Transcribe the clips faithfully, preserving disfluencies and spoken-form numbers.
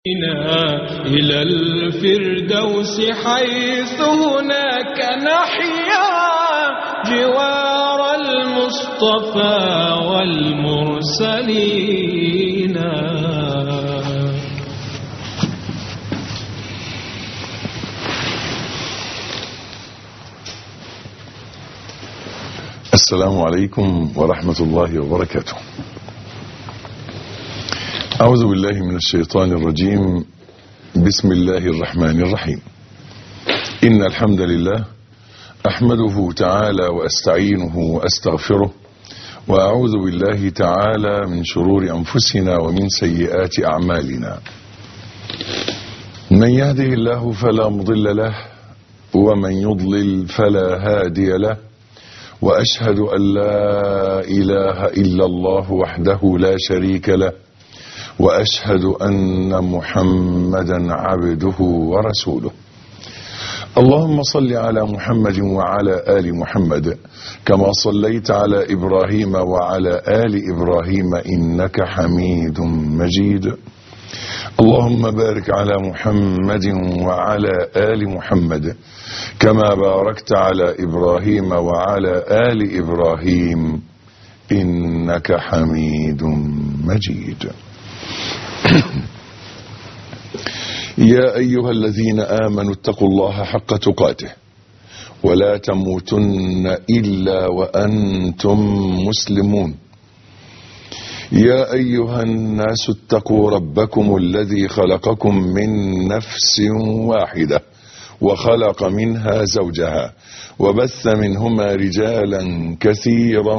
إلى الفردوس حيث هناك نحيا جوار المصطفى والمرسلين. السلام عليكم ورحمة الله وبركاته. أعوذ بالله من الشيطان الرجيم. بسم الله الرحمن الرحيم. إن الحمد لله أحمده تعالى وأستعينه وأستغفره، وأعوذ بالله تعالى من شرور أنفسنا ومن سيئات أعمالنا. من يهده الله فلا مضل له، ومن يضلل فلا هادي له، وأشهد أن لا إله إلا الله وحده لا شريك له، وأشهد أن محمدا عبده ورسوله. اللهم صل على محمد وعلى آل محمد كما صليت على إبراهيم وعلى آل إبراهيم إنك حميد مجيد. اللهم بارك على محمد وعلى آل محمد كما باركت على إبراهيم وعلى آل إبراهيم إنك حميد مجيد. يا أيها الذين آمنوا اتقوا الله حق تقاته ولا تموتن إلا وأنتم مسلمون. يا أيها الناس اتقوا ربكم الذي خلقكم من نفس واحدة وخلق منها زوجها وبث منهما رجالا كثيرا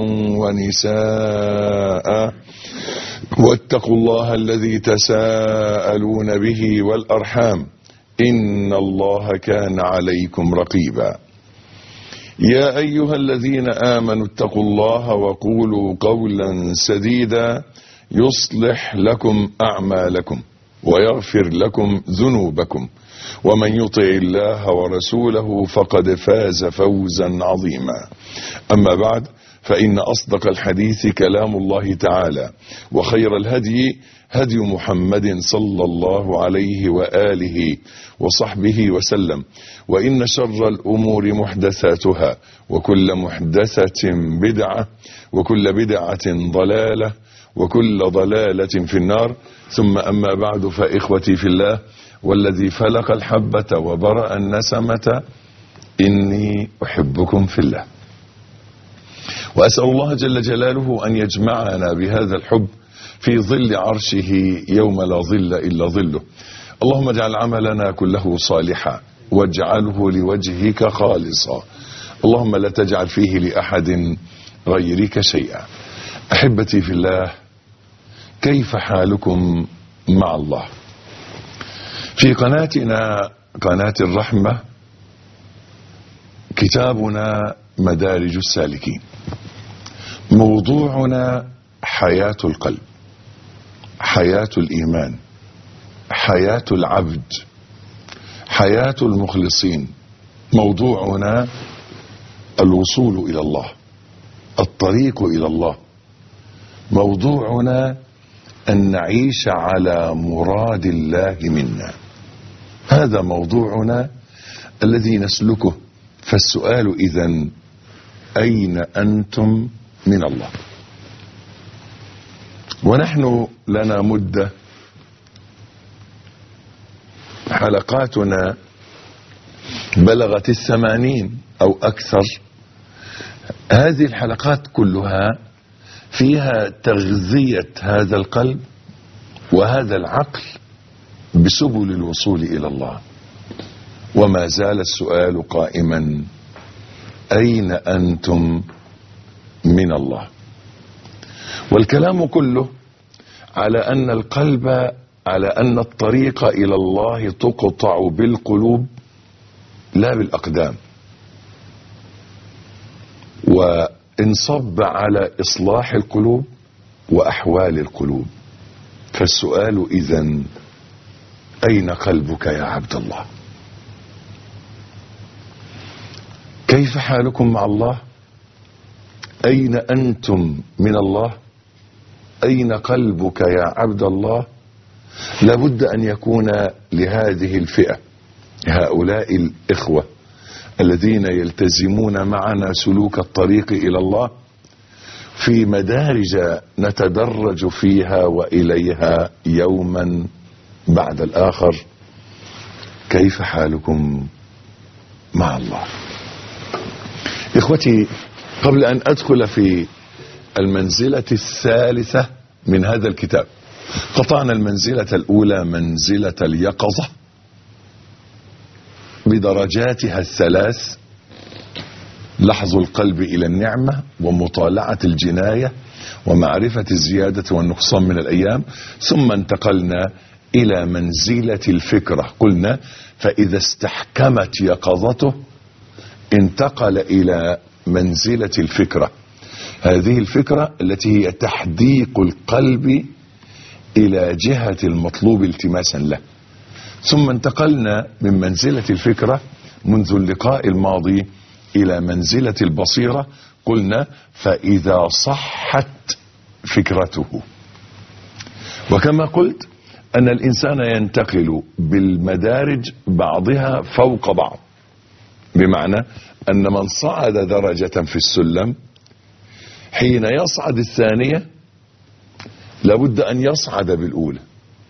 ونساء، واتقوا الله الذي تساءلون به والأرحام إن الله كان عليكم رقيبا. يا أيها الذين آمنوا اتقوا الله وقولوا قولا سديدا يصلح لكم أعمالكم ويغفر لكم ذنوبكم، ومن يطع الله ورسوله فقد فاز فوزا عظيما. أما بعد، فإن أصدق الحديث كلام الله تعالى، وخير الهدي هدي محمد صلى الله عليه وآله وصحبه وسلم، وإن شر الأمور محدثاتها، وكل محدثة بدعة، وكل بدعة ضلالة، وكل ضلالة في النار. ثم أما بعد، فإخوتي في الله والذي فلق الحبة وبرأ النسمة إني أحبكم في الله، وأسأل الله جل جلاله أن يجمعنا بهذا الحب في ظل عرشه يوم لا ظل إلا ظله. اللهم اجعل عملنا كله صالحا واجعله لوجهك خالصا، اللهم لا تجعل فيه لأحد غيرك شيئا. أحبتي في الله، كيف حالكم مع الله؟ في قناتنا قناة الرحمة كتابنا مدارج السالكين، موضوعنا حياة القلب، حياة الإيمان، حياة العبد، حياة المخلصين. موضوعنا الوصول إلى الله، الطريق إلى الله. موضوعنا أن نعيش على مراد الله منا. هذا موضوعنا الذي نسلكه. فالسؤال إذن: أين أنتم من الله؟ ونحن لنا مدة، حلقاتنا بلغت الثمانين أو أكثر. هذه الحلقات كلها فيها تغذية هذا القلب وهذا العقل بسبل الوصول إلى الله. وما زال السؤال قائما: أين أنتم من الله؟ والكلام كله على أن القلب، على أن الطريق إلى الله تقطع بالقلوب لا بالأقدام، وانصب على إصلاح القلوب وأحوال القلوب. فالسؤال إذن: أين قلبك يا عبد الله؟ كيف حالكم مع الله؟ أين أنتم من الله؟ أين قلبك يا عبد الله؟ لابد أن يكون لهذه الفئة، هؤلاء الإخوة الذين يلتزمون معنا سلوك الطريق إلى الله، في مدارج نتدرج فيها وإليها يوما بعد الآخر. كيف حالكم مع الله؟ إخوتي، قبل أن أدخل في المنزلة الثالثة من هذا الكتاب، قطعنا المنزلة الأولى منزلة اليقظة بدرجاتها الثلاث: لحظ القلب إلى النعمة، ومطالعة الجناية، ومعرفة الزيادة والنقصان من الأيام. ثم انتقلنا إلى منزلة الفكرة، قلنا فإذا استحكمت يقظته انتقل إلى منزلة الفكرة. هذه الفكرة التي هي تحديق القلب إلى جهة المطلوب التماسا له. ثم انتقلنا من منزلة الفكرة منذ اللقاء الماضي إلى منزلة البصيرة، قلنا فإذا صحت فكرته. وكما قلت أن الإنسان ينتقل بالمدارج بعضها فوق بعض، بمعنى أن من صعد درجة في السلم حين يصعد الثانية لابد أن يصعد بالأولى،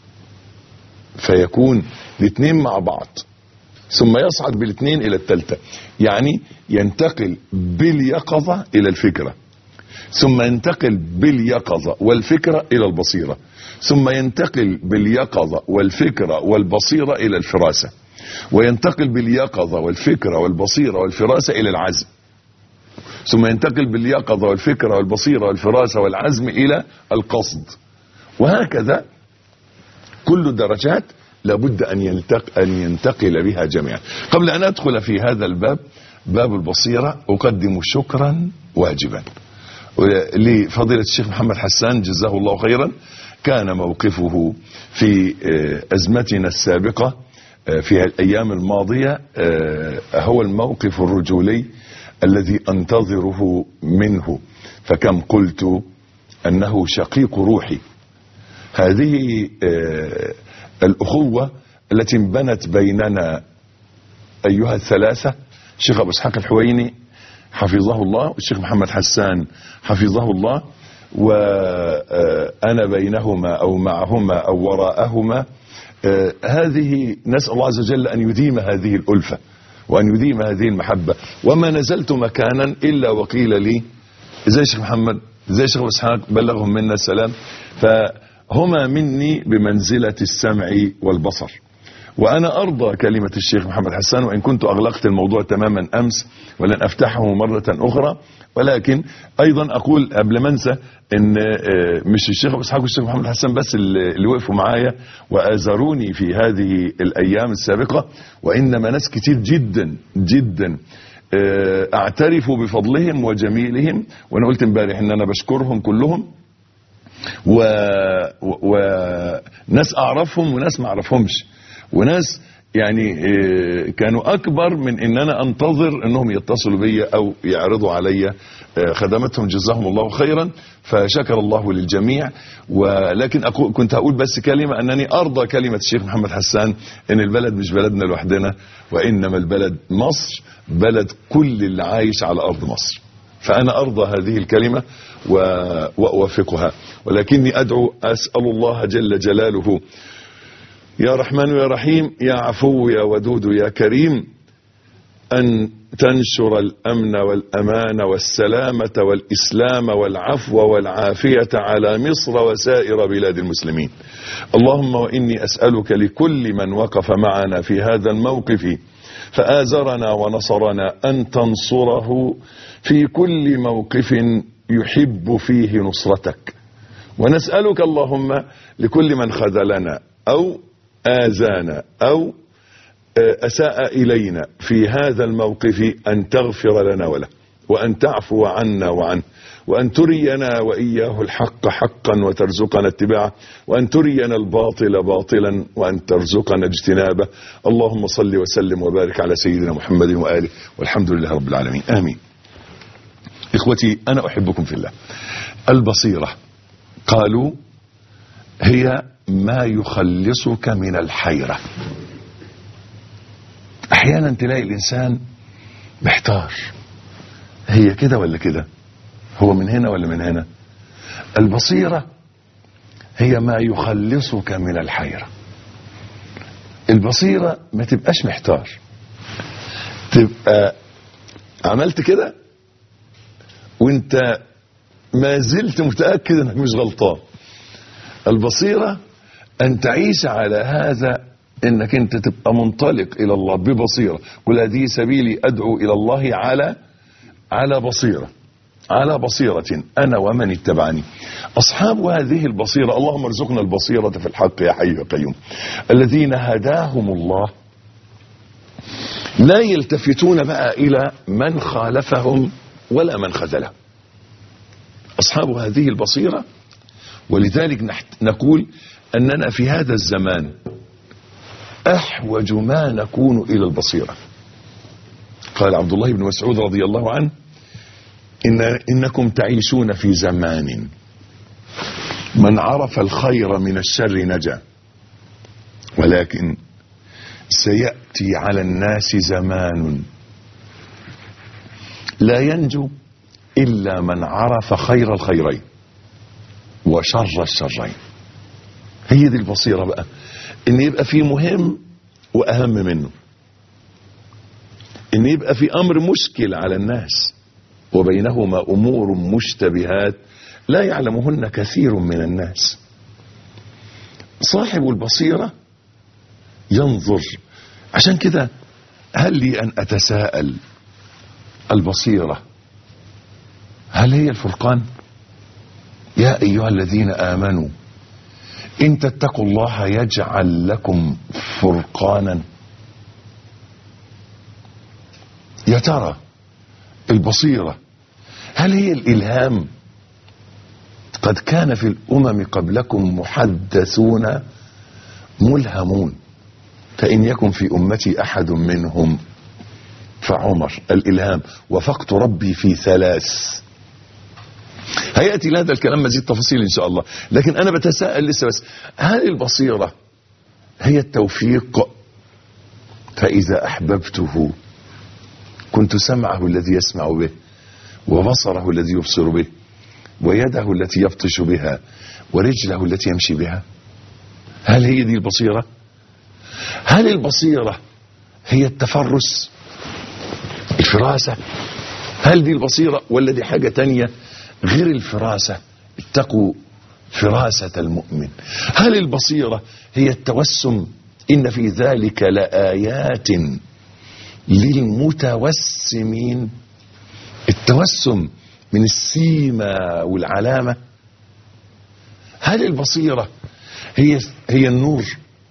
فيكون الاثنين مع بعض، ثم يصعد بالاثنين إلى الثالثة. يعني ينتقل باليقظة إلى الفكرة، ثم ينتقل باليقظة والفكرة إلى البصيرة، ثم ينتقل باليقظة والفكرة والبصيرة إلى الفراسة، وينتقل باليقظة والفكرة والبصيرة والفراسة إلى العزم، ثم ينتقل باليقظة والفكرة والبصيرة والفراسة والعزم إلى القصد. وهكذا كل درجات لابد أن ينتقل, أن ينتقل بها جميعا. قبل أن أدخل في هذا الباب، باب البصيرة، أقدم شكرا واجبا لفضيلة الشيخ محمد حسان جزاه الله خيرا. كان موقفه في أزمتنا السابقة في الأيام الماضية هو الموقف الرجولي الذي أنتظره منه، فكم قلت أنه شقيق روحي. هذه الأخوة التي انبنت بيننا أيها الثلاثة، الشيخ أبو إسحاق الحويني حفظه الله، والشيخ محمد حسان حفظه الله، وأنا بينهما أو معهما أو وراءهما. هذه نسأل الله عز وجل أن يديم هذه الألفة وأن يديم هذه المحبة. وما نزلت مكانا إلا وقيل لي ازاي الشيخ محمد، ازاي الشيخ أبو إسحاق، بلغهم منا السلام. فهما مني بمنزلة السمع والبصر. وأنا أرضى كلمة الشيخ محمد حسان، وإن كنت أغلقت الموضوع تماما أمس ولن أفتحه مرة أخرى، ولكن أيضا أقول قبل ما أنسى إن مش الشيخ أبو إسحاق والشيخ محمد حسان بس اللي وقفوا معايا وآزروني في هذه الأيام السابقة، وإنما ناس كتير جدا جدا أعترف بفضلهم وجميلهم. وأنا قلت امبارح إن أنا بشكرهم كلهم، وناس أعرفهم وناس ما أعرفهمش، وناس يعني كانوا أكبر من إن أنا أنتظر أنهم يتصلوا بي أو يعرضوا علي خدمتهم جزاهم الله خيرا. فشكر الله للجميع. ولكن أقول كنت هقول بس كلمة، أنني أرضى كلمة الشيخ محمد حسان إن البلد مش بلدنا لوحدنا، وإنما البلد مصر، بلد كل اللي عايش على أرض مصر. فأنا أرضى هذه الكلمة وأوافقها، ولكني أدعو أسأل الله جل جلاله يا رحمن يا رحيم يا عفو يا ودود يا كريم أن تنشر الأمن والأمان والسلامة والإسلام والعفو والعافية على مصر وسائر بلاد المسلمين. اللهم وإني أسألك لكل من وقف معنا في هذا الموقف فآزرنا ونصرنا أن تنصره في كل موقف يحب فيه نصرتك. ونسألك اللهم لكل من خذلنا أو آذانا أو أساء إلينا في هذا الموقف أن تغفر لنا وله، وأن تعفو عنا وعنه، وأن ترينا وإياه الحق حقا وترزقنا اتباعه، وأن ترينا الباطل باطلا وأن ترزقنا اجتنابه. اللهم صل وسلم وبارك على سيدنا محمد وآله، والحمد لله رب العالمين، آمين. إخوتي أنا أحبكم في الله. البصيرة قالوا هي ما يخلصك من الحيرة. احيانا تلاقي الانسان محتار، هي كده ولا كده، هو من هنا ولا من هنا. البصيرة هي ما يخلصك من الحيرة. البصيرة ما تبقاش محتار، تبقى عملت كده وانت ما زلت متأكد انك مش غلطان. البصيرة ان تعيش على هذا، انك انت تبقى منطلق الى الله ببصيرة. قل هذه سبيلي ادعو الى الله على على بصيرة، على بصيرة انا ومن اتبعني. اصحاب هذه البصيرة، اللهم ارزقنا البصيرة في الحق يا حي يا قيوم، الذين هداهم الله لا يلتفتون بقى الى من خالفهم ولا من خذلهم. اصحاب هذه البصيرة، ولذلك نقول اننا في هذا الزمان احوج ما نكون الى البصيرة. قال عبد الله بن مسعود رضي الله عنه: إن إنكم تعيشون في زمان من عرف الخير من الشر نجا، ولكن سيأتي على الناس زمان لا ينجو إلا من عرف خير الخيرين وشر الشرين. هي دي البصيرة بقى، إن يبقى في مهم وأهم منه، إن يبقى في أمر مشكل على الناس وبينهما أمور مشتبهات لا يعلمهن كثير من الناس. صاحب البصيرة ينظر. عشان كده هل لي أن أتساءل، البصيرة هل هي الفرقان؟ يا أيها الذين آمنوا إن تتقوا الله يجعل لكم فرقانا. يا ترى البصيرة هل هي الإلهام؟ قد كان في الأمم قبلكم محدثون ملهمون، فإن يكن في أمتي أحد منهم فعمر. الإلهام وفقت ربي في ثلاث. هيأتي لهذا الكلام مزيد تفاصيل إن شاء الله، لكن أنا بتساءل لسه بس، هل البصيرة هي التوفيق؟ فإذا أحببته كنت سمعه الذي يسمع به، وبصره الذي يبصر به، ويده التي يبطش بها، ورجله التي يمشي بها. هل هي دي البصيرة؟ هل البصيرة هي التفرس، الفراسة؟ هل دي البصيرة ولا دي حاجة تانية غير الفراسة؟ اتقوا فراسة المؤمن. هل البصيرة هي التوسم؟ إن في ذلك لآيات للمتوسمين. التوسم من السيمة والعلامة. هل البصيرة هي هي النور؟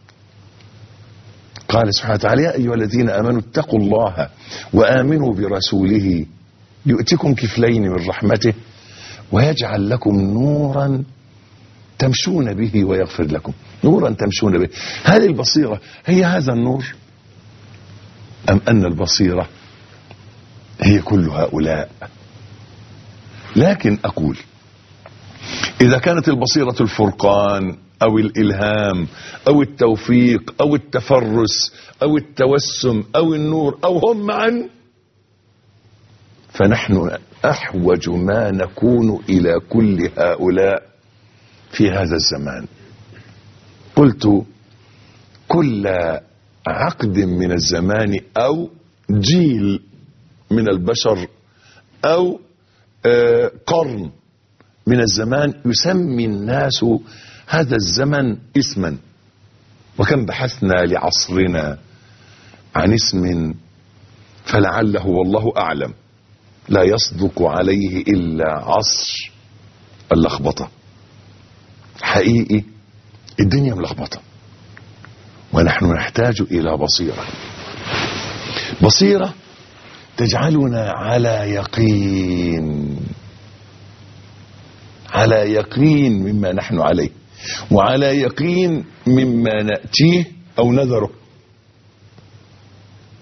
قال سبحانه وتعالى: يا أيها الذين آمنوا اتقوا الله وآمنوا برسوله يؤتكم كفلين من رحمته ويجعل لكم نورا تمشون به ويغفر لكم. نورا تمشون به. هل البصيرة هي هذا النور، أم أن البصيرة هي كل هؤلاء؟ لكن أقول إذا كانت البصيرة الفرقان أو الإلهام أو التوفيق أو التفرس أو التوسم أو النور أو هم معا، فنحن أحوج ما نكون إلى كل هؤلاء في هذا الزمان. قلت كل عقد من الزمان أو جيل من البشر أو آه قرن من الزمان يسمي الناس هذا الزمن اسما، وكم بحثنا لعصرنا عن اسم فلعله والله أعلم لا يصدق عليه إلا عصر اللخبطة. حقيقي الدنيا ملخبطة، ونحن نحتاج إلى بصيرة، بصيرة تجعلنا على يقين، على يقين مما نحن عليه، وعلى يقين مما نأتيه أو نذره.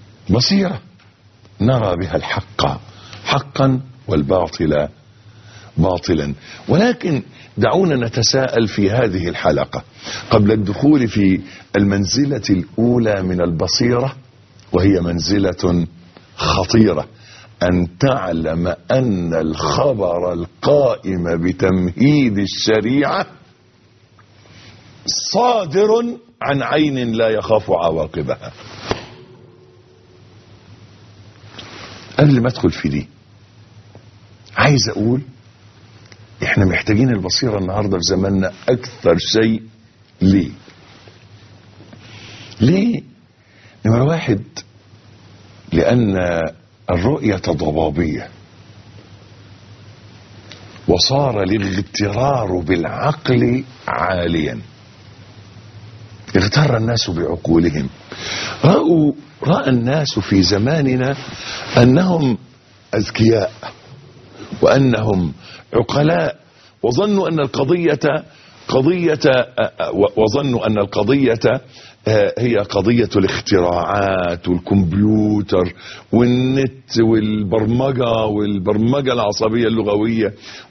بصيرة نرى بها الحق حقا والباطل باطلا. ولكن دعونا نتساءل في هذه الحلقة قبل الدخول في المنزلة الأولى من البصيرة، وهي منزلة خطيرة، أن تعلم أن الخبر القائم بتمهيد الشريعة صادر عن عين لا يخاف عواقبها. قبل ما ادخل في دي عايز اقول احنا محتاجين البصيرة النهاردة في زماننا اكثر شيء. ليه ليه نمرة واحد، لان الرؤية ضبابية، وصار الاغترار بالعقل عاليا. اغتر الناس بعقولهم. رأوا رأى الناس في زماننا أنهم أذكياء وأنهم عقلاء، وظنوا أن القضية قضية وظنوا أن القضية هي قضية الاختراعات والكمبيوتر والنت والبرمجة والبرمجة العصبية اللغوية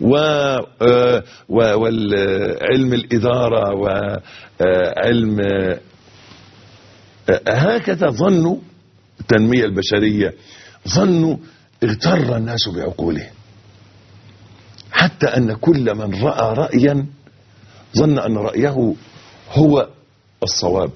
وعلم الإدارة وعلم، هكذا ظنوا التنمية البشرية، ظنوا اغتر الناس بعقولهم، حتى أن كل من رأى رأيا ظن أن رأيه هو الصواب،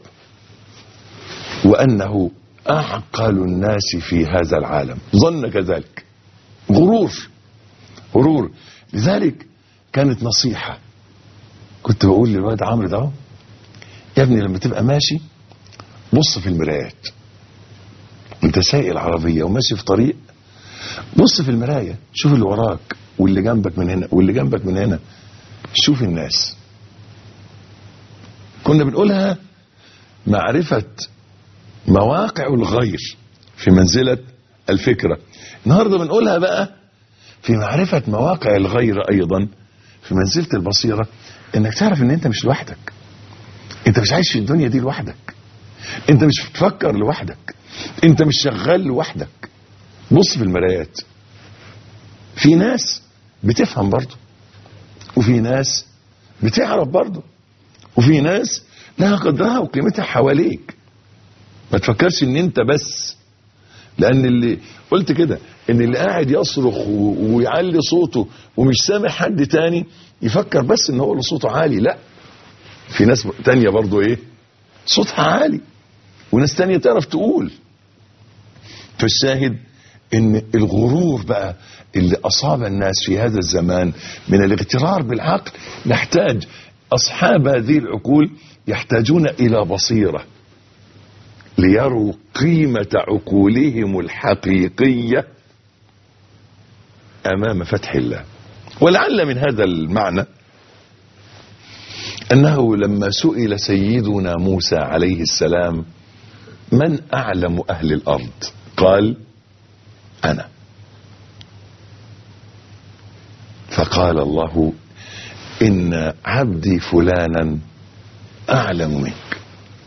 وأنه أعقل الناس في هذا العالم. ظن كذلك، غرور غرور. لذلك كانت نصيحة كنت بقول للواد عمرو ده، يا ابني لما تبقى ماشي بص في المرايات، انت سايق العربية وماشي في طريق، بص في المراية، شوف اللي وراك واللي جنبك من هنا واللي جنبك من هنا، شوف الناس. كنا بنقولها معرفة مواقع الغير في منزلة الفكرة. النهاردة بنقولها بقى في معرفة مواقع الغير أيضا في منزلة البصيرة، انك تعرف ان انت مش لوحدك، انت مش عايش في الدنيا دي لوحدك، انت مش بتفكر لوحدك، انت مش شغال لوحدك. بص في المرايات، في ناس بتفهم برضو، وفي ناس بتعرف برضو، وفي ناس لها قدرها وقيمتها حواليك. ما تفكرش ان انت بس، لان اللي قلت كده ان اللي قاعد يصرخ ويعلي صوته ومش سامع حد تاني يفكر بس ان هو اللي صوته عالي. لا، في ناس تانية برضو ايه صوتها عالي، وناس تانية تعرف تقول. فالشاهد ان الغرور بقى اللي اصاب الناس في هذا الزمان من الاغترار بالعقل، نحتاج اصحاب هذه العقول يحتاجون الى بصيرة ليروا قيمة عقولهم الحقيقية امام فتح الله. ولعل من هذا المعنى انه لما سئل سيدنا موسى عليه السلام من اعلم اهل الارض، قال انا. فقال الله ان عبدي فلانا اعلم منك.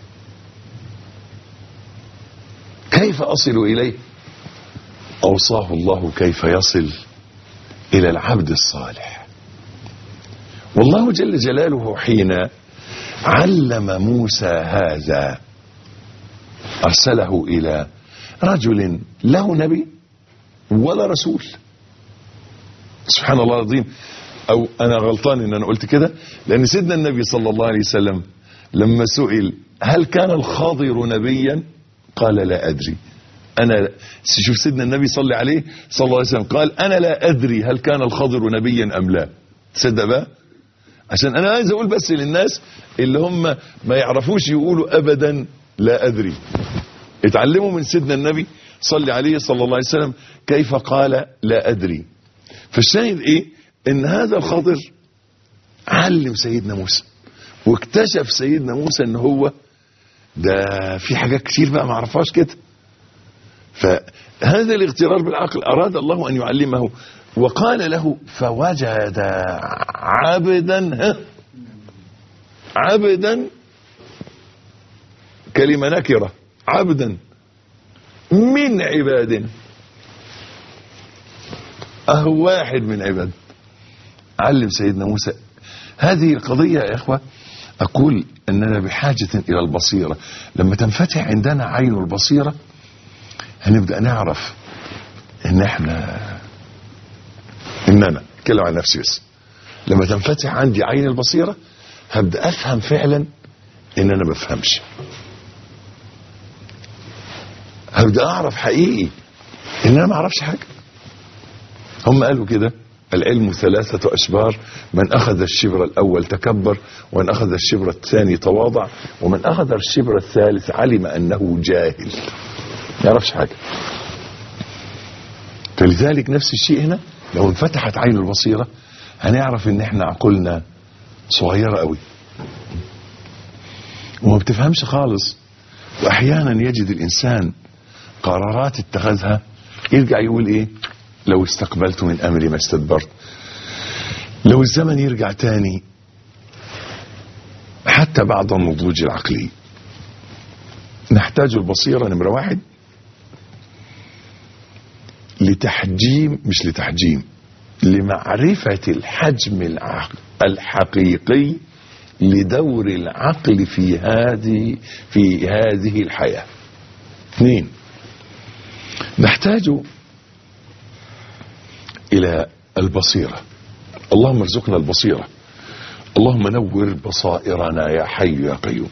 كيف اصل اليه؟ اوصاه الله كيف يصل الى العبد الصالح. والله جل جلاله حين علم موسى هذا ارسله الى رجل له نبي ولا رسول. سبحان الله العظيم. او انا غلطان ان انا قلت كده، لان سيدنا النبي صلى الله عليه وسلم لما سئل هل كان الخضر نبيا قال لا ادري. انا شوف سيدنا النبي صلى عليه صلى الله عليه وسلم قال انا لا ادري هل كان الخضر نبيا ام لا. تصدق بقى؟ عشان انا عايز اقول بس للناس اللي هم ما يعرفوش يقولوا ابدا لا ادري، اتعلموا من سيدنا النبي صلى عليه صلى الله عليه وسلم كيف قال لا ادري. فالشاهد ايه؟ ان هذا الخضر علم سيدنا موسى، واكتشف سيدنا موسى ان هو ده في حاجات كتير بقى ما عرفهاش كده. فهذا الاغترار بالعقل اراد الله ان يعلمه، وقال له فوجد عبدا، ها عبدا كلمة نكرة، عبدا من عبادنا، اهو واحد من عباد. علم سيدنا موسى. هذه القضية يا إخوة أقول أننا بحاجة إلى البصيرة. لما تنفتح عندنا عين البصيرة هنبدأ نعرف إن إحنا إننا أتكلم عن نفسي بس. لما تنفتح عندي عين البصيرة هبدأ أفهم فعلا إن أنا بفهمش. هبدأ أعرف حقيقي إن أنا ما أعرفش حاجة. هم قالوا كده: العلم ثلاثة أشبار، من أخذ الشبر الأول تكبر، ومن أخذ الشبر الثاني تواضع، ومن أخذ الشبر الثالث علم أنه جاهل، ما يعرفش حاجة. فلذلك نفس الشيء هنا، لو انفتحت عين البصيرة هنعرف ان احنا عقولنا صغيرة قوي وما بتفهمش خالص. واحيانا يجد الانسان قرارات اتخذها يرجع يقول ايه: لو استقبلت من امري ما استدبرت. لو الزمن يرجع تاني حتى بعد النضوج العقلي. نحتاج البصيرة نمرة واحد لتحجيم، مش لتحجيم، لمعرفة الحجم الحقيقي لدور العقل في هذه في هذه الحياة. اثنين، نحتاج إلى البصيرة. اللهم ارزقنا البصيرة، اللهم نور بصائرنا يا حي يا قيوم،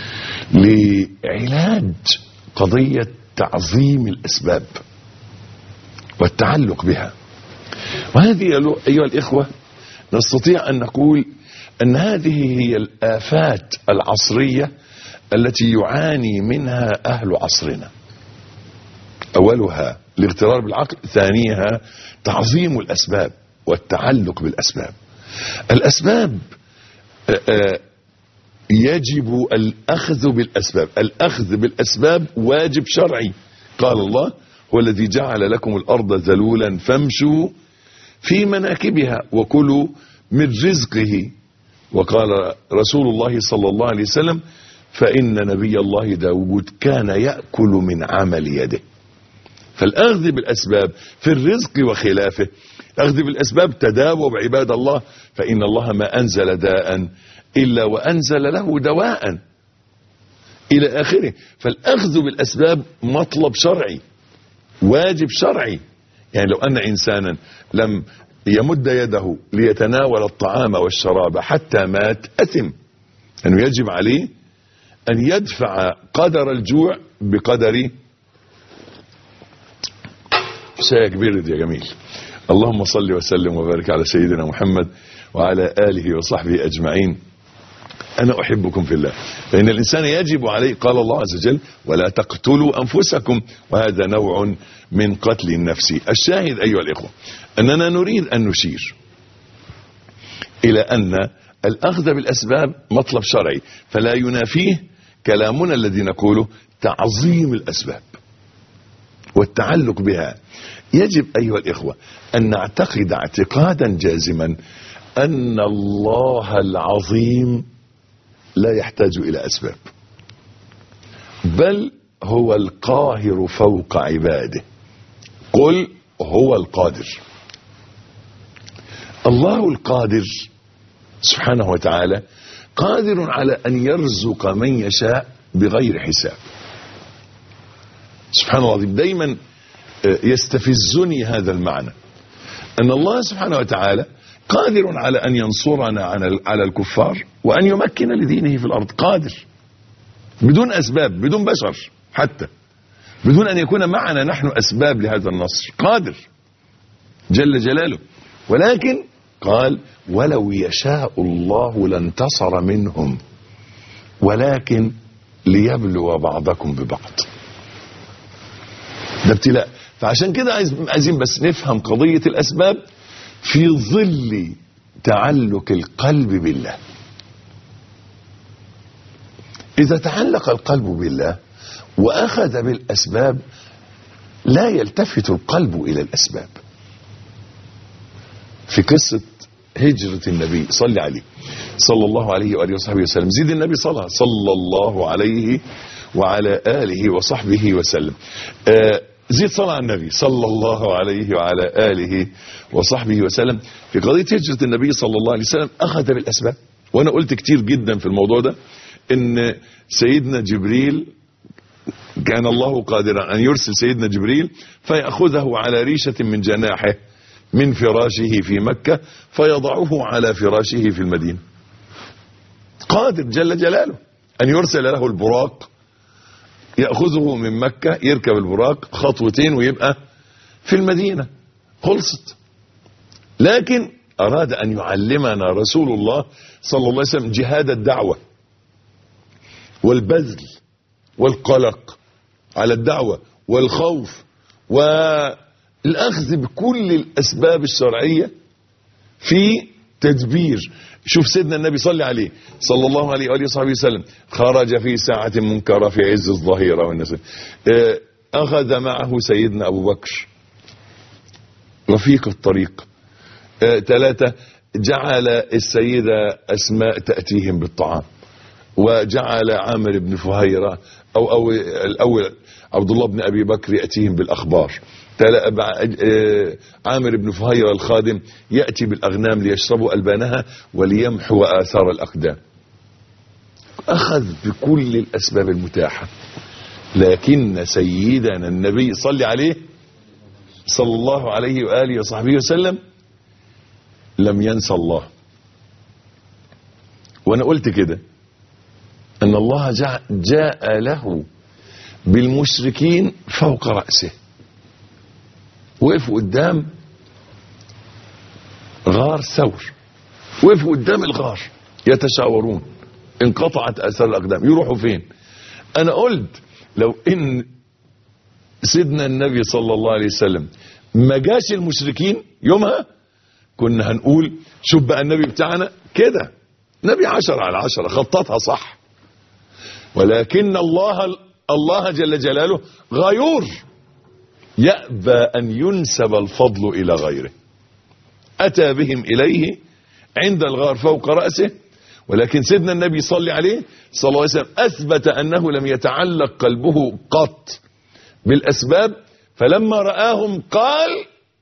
لعلاج قضية تعظيم الأسباب والتعلق بها. وهذه أيها الإخوة نستطيع أن نقول أن هذه هي الآفات العصرية التي يعاني منها أهل عصرنا. أولها الاغترار بالعقل، ثانيها تعظيم الأسباب والتعلق بالأسباب. الأسباب يجب الأخذ بالأسباب، الأخذ بالأسباب واجب شرعي. قال الله: هو الذي جعل لكم الأرض ذلولا فامشوا في مناكبها وكلوا من رزقه. وقال رسول الله صلى الله عليه وسلم: فإن نبي الله داود كان يأكل من عمل يده. فالأخذ بالأسباب في الرزق وخلافه. الأخذ بالأسباب تداووا بعباد الله، فإن الله ما أنزل داء إلا وأنزل له دواء إلى آخره. فالأخذ بالأسباب مطلب شرعي، واجب شرعي. يعني لو أن إنسانا لم يمد يده ليتناول الطعام والشراب حتى مات أثم، أنه يجب عليه أن يدفع قدر الجوع بقدر شيء كبير يا جميل. اللهم صل وسلم وبارك على سيدنا محمد وعلى آله وصحبه أجمعين. أنا أحبكم في الله، فإن الإنسان يجب عليه، قال الله عز وجل: ولا تقتلوا أنفسكم، وهذا نوع من قتل النفس. الشاهد أيها الإخوة أننا نريد أن نشير إلى أن الأخذ بالأسباب مطلب شرعي، فلا ينافيه كلامنا الذي نقوله تعظيم الأسباب والتعلق بها. يجب أيها الإخوة أن نعتقد اعتقادا جازما أن الله العظيم لا يحتاج إلى أسباب، بل هو القاهر فوق عباده. قل هو القادر. الله القادر سبحانه وتعالى قادر على أن يرزق من يشاء بغير حساب. سبحان الله العظيم. دايما يستفزني هذا المعنى، أن الله سبحانه وتعالى قادر على أن ينصرنا على الكفار وأن يمكن لدينه في الأرض. قادر بدون أسباب، بدون بشر، حتى بدون أن يكون معنا نحن أسباب لهذا النصر. قادر جل جلاله. ولكن قال: ولو يشاء الله لانتصر منهم ولكن ليبلو بعضكم ببعض. ده ابتلاء. فعشان كده عايزين بس نفهم قضية الأسباب في ظل تعلق القلب بالله. إذا تعلق القلب بالله وأخذ بالأسباب لا يلتفت القلب إلى الأسباب. في قصة هجرة النبي صلى عليه صلى الله عليه وآله وصحبه وسلم، زيد النبي صلى صلى الله عليه وعلى آله وصحبه وسلم. آه زيد صلاة على النبي صلى الله عليه وعلى آله وصحبه وسلم. في قضية هجرة النبي صلى الله عليه وسلم أخذ بالأسباب، وأنا قلت كتير جدا في الموضوع ده إن سيدنا جبريل كان الله قادرا أن يرسل سيدنا جبريل فيأخذه على ريشة من جناحه من فراشه في مكة فيضعه على فراشه في المدينة. قادر جل جلاله أن يرسل له البراق يأخذه من مكة، يركب البراق خطوتين ويبقى في المدينة، خلصت. لكن أراد أن يعلمنا رسول الله صلى الله عليه وسلم جهاد الدعوة والبذل والقلق على الدعوة والخوف والأخذ بكل الأسباب الشرعية في تدبير. شوف سيدنا النبي صلى عليه صلى الله عليه وآله وصحبه وسلم، خرج في ساعة منكرة في عز الظهيرة والنسل، أخذ معه سيدنا أبو بكر رفيق الطريق. ثلاثة، جعل السيدة أسماء تأتيهم بالطعام، وجعل عامر بن فهيرة أو, أو الأول عبد الله بن أبي بكر يأتيهم بالأخبار. عامر بن فهيرة الخادم يأتي بالأغنام ليشربوا ألبانها وليمحوا آثار الأقدام. أخذ بكل الأسباب المتاحة، لكن سيدنا النبي صلى عليه صلى الله عليه وآله وصحبه وسلم لم ينسى الله. وأنا قلت كده أن الله جاء, جاء له بالمشركين فوق رأسه، وقفوا قدام غار ثور، وقفوا قدام الغار يتشاورون، انقطعت آثار الأقدام، يروحوا فين؟ أنا قلت لو إن سيدنا النبي صلى الله عليه وسلم ما جاش المشركين يومها كنا هنقول شوف بقى النبي بتاعنا كده، نبي عشرة على عشرة، خططها صح. ولكن الله الله جل جلاله غيور، يأبى أن ينسب الفضل إلى غيره. أتى بهم إليه عند الغار فوق رأسه، ولكن سيدنا النبي صلى عليه صلى الله عليه وسلم أثبت أنه لم يتعلق قلبه قط بالأسباب، فلما رآهم قال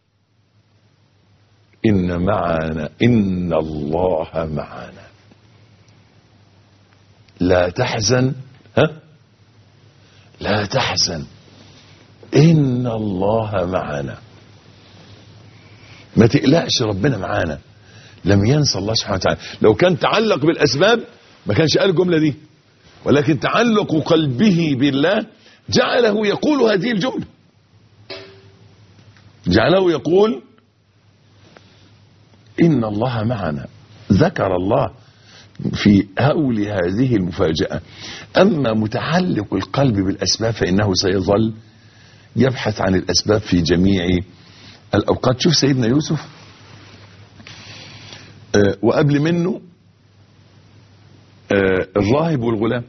إن معنا إن الله معنا لا تحزن، ها لا تحزن إن الله معنا. ما تقلقش، ربنا معانا. لم ينسى الله سبحانه وتعالى. لو كان تعلق بالأسباب ما كانش قال الجملة دي، ولكن تعلق قلبه بالله جعله يقول هذه الجملة، جعله يقول إن الله معنا. ذكر الله في هول هذه المفاجأة. أما متعلق القلب بالأسباب فإنه سيظل يبحث عن الأسباب في جميع الأوقات. شوف سيدنا يوسف آه وقبل منه آه الراهب والغلام.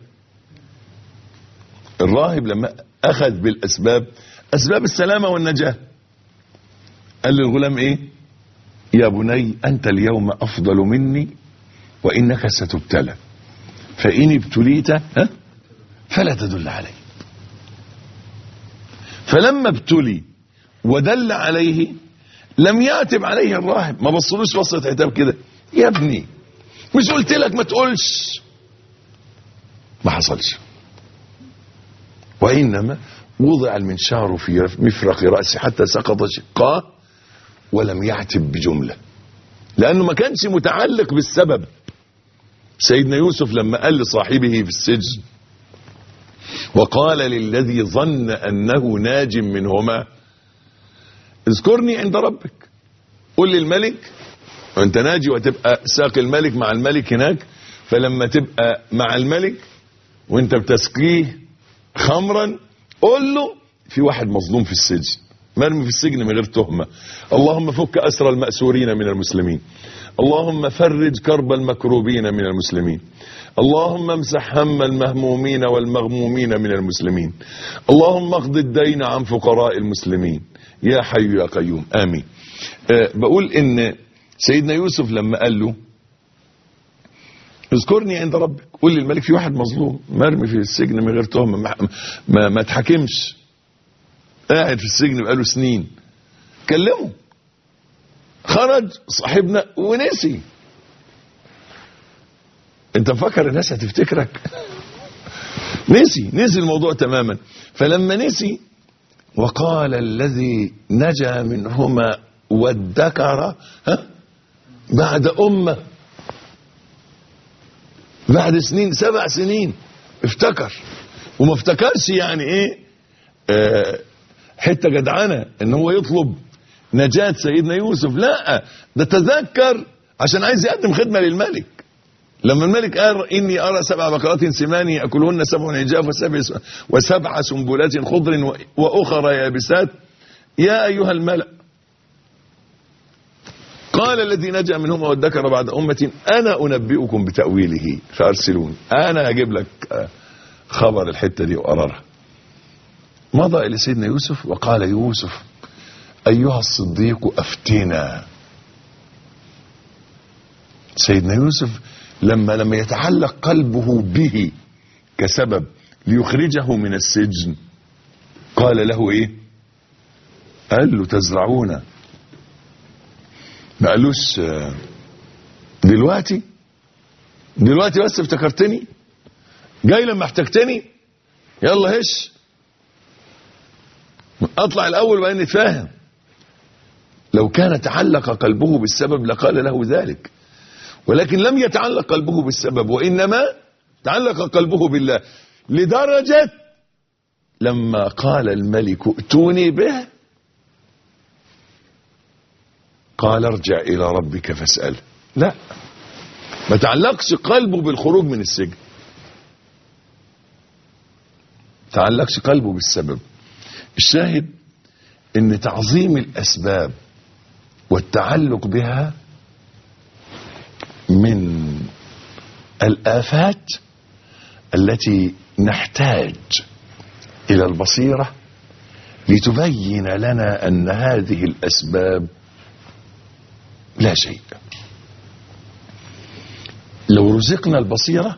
الراهب لما أخذ بالأسباب، أسباب السلامة والنجاة، قال للغلام إيه؟ يا بني أنت اليوم أفضل مني وإنك ستبتلى، فإن ابتليت ها فلا تدل عليه. فلما ابتلي ودل عليه لم يعتب عليه الراهب، ما بصلوش بصة عتاب كده، يا ابني مش قلت لك ما تقولش؟ ما حصلش. وإنما وضع المنشار في مفرق رأسه حتى سقط شقاه ولم يعتب بجملة، لأنه ما كانش متعلق بالسبب. سيدنا يوسف لما قال لصاحبه في السجن وقال للذي ظن أنه ناج منهما اذكرني عند ربك، قل للملك وانت ناجي وتبقى ساق الملك مع الملك هناك، فلما تبقى مع الملك وانت بتسقيه خمرا قل له في واحد مظلوم في السجن مرمي في السجن من غير تهمة، اللهم فك أسر المأسورين من المسلمين، اللهم فرج كرب المكروبين من المسلمين، اللهم امسح هم المهمومين والمغمومين من المسلمين، اللهم اقض الدين عن فقراء المسلمين يا حي يا قيوم آمين. أه بقول ان سيدنا يوسف لما قال له اذكرني عند ربك، قول للملك في واحد مظلوم مرمي في السجن من غير تهمة، ما, ما, ما تحكمش، قاعد في السجن بقاله سنين، كلمه، خرج صاحبنا ونسي. انت مفكر الناس هتفتكرك؟ نسي نسي الموضوع تماما. فلما نسي وقال الذي نجا منهما وادكر ها بعد أمة، بعد سنين، سبع سنين افتكر. وما افتكرش يعني ايه اه حتة جدعانة ان هو يطلب نجاة سيدنا يوسف، لا ده تذكر عشان عايز يقدم خدمة للملك. لما الملك قال إني أرى سبع بقرات سمان يأكلهن سبع عجاف وسبع, وسبع سنبلات خضر وأخرى يابسات يا أيها الملأ، قال الذي نجا منهما وادكر بعد أمة أنا أنبئكم بتأويله فأرسلون. أنا هجيب لك خبر الحتة دي وأرارها. مضى إلى سيدنا يوسف وقال يوسف أيها الصديق أفتنا. سيدنا يوسف لما لما يتعلق قلبه به كسبب ليخرجه من السجن قال له ايه؟ قال له تزرعون. ما قالوش دلوقتي دلوقتي بس افتكرتني، جاي لما احتجتني يلا هش اطلع الاول وبقى نتفاهم. لو كان تعلق قلبه بالسبب لقال له ذلك، ولكن لم يتعلق قلبه بالسبب، وإنما تعلق قلبه بالله، لدرجة لما قال الملك ائتوني به قال ارجع إلى ربك فاسأله. لا، ما تعلقش قلبه بالخروج من السجن، تعلقش قلبه بالسبب. الشاهد ان تعظيم الأسباب والتعلق بها من الآفات التي نحتاج إلى البصيرة لتبين لنا أن هذه الأسباب لا شيء. لو رزقنا البصيرة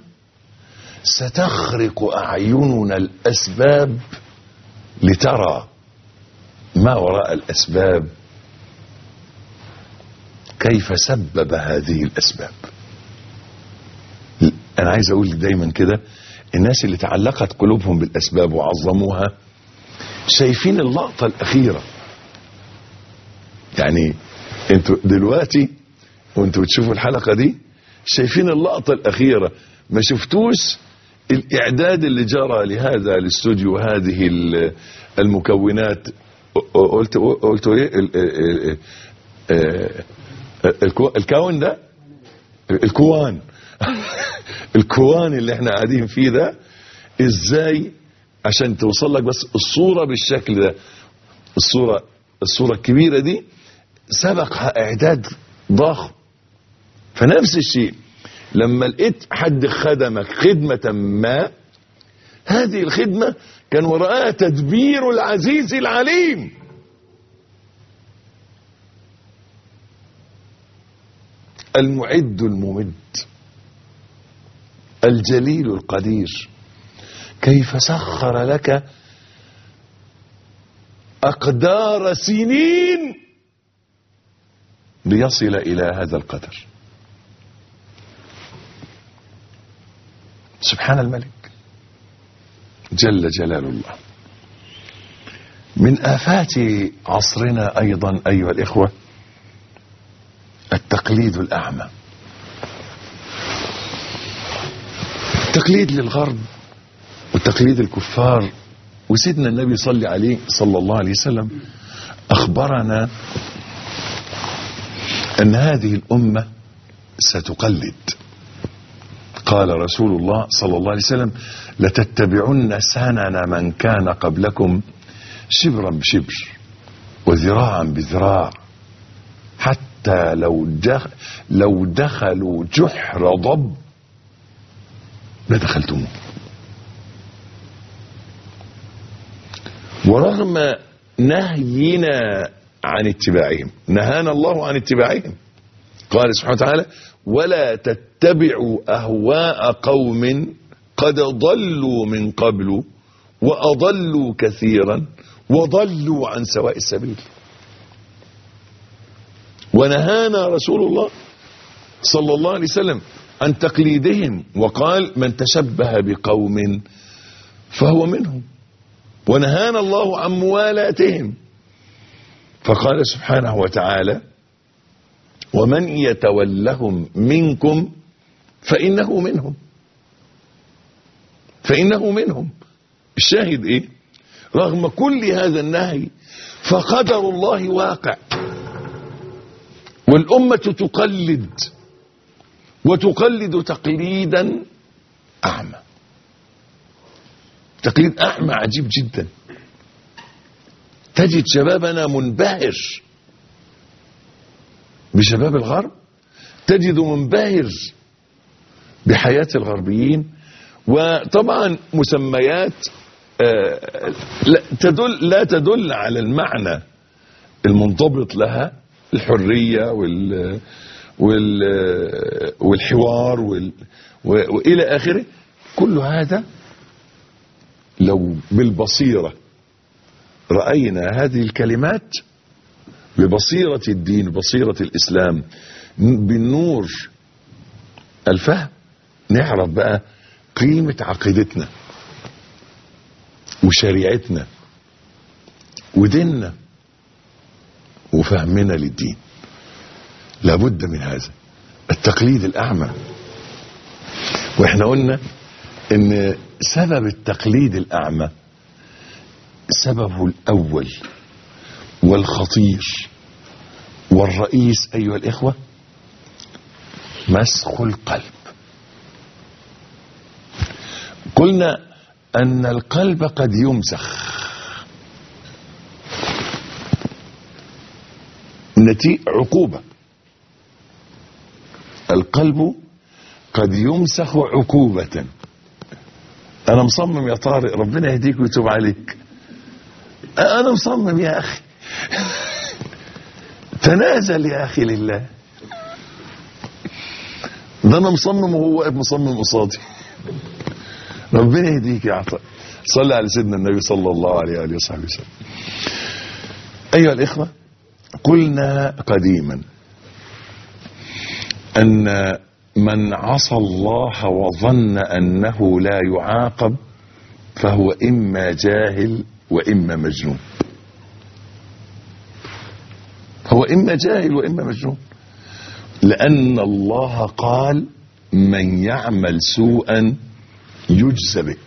ستخرق أعيننا الأسباب لترى ما وراء الأسباب، كيف سبب هذه الأسباب. أنا عايز أقول دايما كده، الناس اللي تعلقت قلوبهم بالأسباب وعظموها شايفين اللقطة الأخيرة. يعني انتوا دلوقتي وانتوا بتشوفوا الحلقة دي شايفين اللقطة الأخيرة، ما شفتوش الإعداد اللي جرى لهذا الاستوديو وهذه المكونات. قلت قلت ايه الكون ده، الكوان الكوان اللي احنا قاعدين فيه ده، ازاي عشان توصل لك بس الصورة بالشكل ده. الصورة الصورة الكبيرة دي سبقها اعداد ضخم. فنفس الشيء لما لقيت حد خدمك خدمة ما، هذه الخدمة كان وراءها تدبير العزيز العليم. المعد الممد الجليل القدير، كيف سخر لك أقدار سنين ليصل إلى هذا القدر. سبحان الملك جل جلال الله. من آفات عصرنا أيضا أيها الإخوة التقليد الأعمى، التقليد للغرب وتقليد الكفار. وسيدنا النبي صلى عليه صلى الله عليه وسلم أخبرنا أن هذه الأمة ستقلد. قال رسول الله صلى الله عليه وسلم لتتبعن سنن من كان قبلكم شبرا بشبر وذراعا بذراع حتى لو دخل لو دخلوا جحر ضب لدخلتموه. ورغم نهينا عن اتباعهم نهانا الله عن اتباعهم. قال سبحانه وتعالى ولا تتبعوا أهواء قوم قد ضلوا من قبل وأضلوا كثيرا وضلوا عن سواء السبيل. ونهانا رسول الله صلى الله عليه وسلم عن تقليدهم، وقال من تشبه بقوم فهو منهم. ونهانا الله عن موالاتهم، فقال سبحانه وتعالى ومن يتولهم منكم فإنه منهم. فإنه منهم. الشاهد ايه؟ رغم كل هذا النهي فقدر الله واقع، والأمة تقلد، وتقلد تقليدا أعمى. تقليد أعمى عجيب جدا. تجد شبابنا منبهر بشباب الغرب، تجد منبهر بحياة الغربيين، وطبعا مسميات آه لا تدل لا تدل على المعنى المنضبط لها، الحرية وال وال والحوار وال وإلى آخره. كل هذا لو بالبصيرة رأينا هذه الكلمات ببصيرة الدين، ببصيرة الإسلام، بالنور الفهم، نعرف بقى قيمة عقيدتنا وشريعتنا وديننا وفهمنا للدين. لابد من هذا التقليد الأعمى. واحنا قلنا ان سبب التقليد الأعمى سببه الأول والخطير والرئيس أيها الإخوة مسخ القلب. قلنا أن القلب قد يمسخ نتيجة عقوبة. القلب قد يمسخ عقوبة. أنا مصمم يا طارق، ربنا يهديك ويتوب عليك. أنا مصمم يا أخي. تنازل يا أخي لله. ده أنا مصمم وهو واقف مصمم قصادي. ربنا يهديك يا عطاء. صلى على سيدنا النبي صلى الله عليه وآله وصحبه وسلم. أيها الإخوة، قلنا قديما أن من عصى الله وظن أنه لا يعاقب فهو إما جاهل وإما مجنون. هو إما جاهل وإما مجنون، لأن الله قال من يعمل سوءا يجزى به.